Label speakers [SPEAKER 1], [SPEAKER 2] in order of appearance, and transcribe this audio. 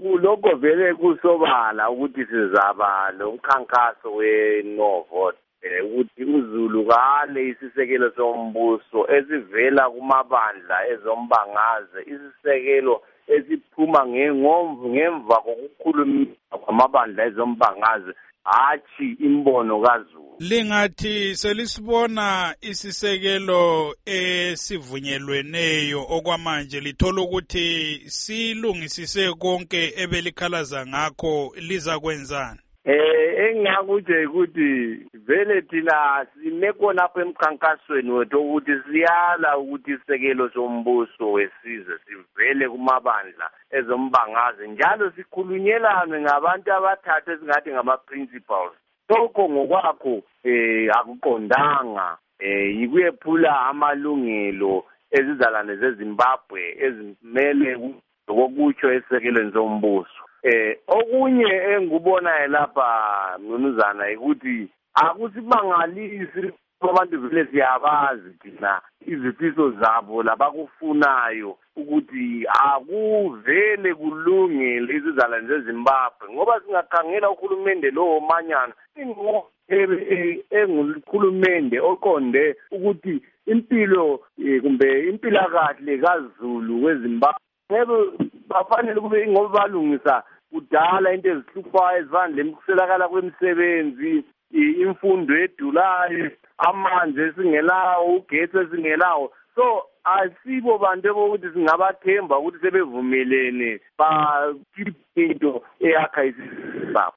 [SPEAKER 1] kuloko vele kusobala ukuthi sizaba lomkhankaso we-no vote ukuthi uZulu kale isisekelo sombuso esivela kumabandla ezombangazwe isisekelo esiphuma ngemva kokukhuluma kwamabandla ezombangazwe hathi imbono kaZulu.
[SPEAKER 2] Lingathi selisibona isisekelo esivunyelweneyo okwamanje lithola ukuthi silungisise konke ebelikhalaza ngakho liza kwenzani?
[SPEAKER 1] Engingakuthi ukuthi vele thina sinekho lapha emkhankasweni wethu ukuthi siyala ukuthi isisekelo sombuso wesizwe sivele kumabandla ezombangazwe njalo sikhulunyelane ngabantu abathathu esingathi ngama-principals. Lokho ngokwakho akuqondanga yikuyephula amalungelo ezizalwane zeZimbabwe ezimele ngokutsho esisekelweni sombuso. Okunye engikubonayo lapha mnumzana ukuthi akusibangalisi abantu vele siyabazi thina izifiso zabo labakufunayo ukuthi akuvele kulungele izizalwane zeZimbabwe ngoba singakhangela uhulumende lo manyana engulhulumende oqonde ukuthi impilo kumbe impilakahle kaZulu weZimbabwe bafanele kube ngoba balungisa kudala into ezihluphayo ezifana lemkuswelakala kwemisebenzi, imfundo edulayo, amanzi esingelawo, ugesi esingelawo. So asibo bantu bokuthi singabathemba ukuthi sebevumelene bakhiphe into eyakha isizwe.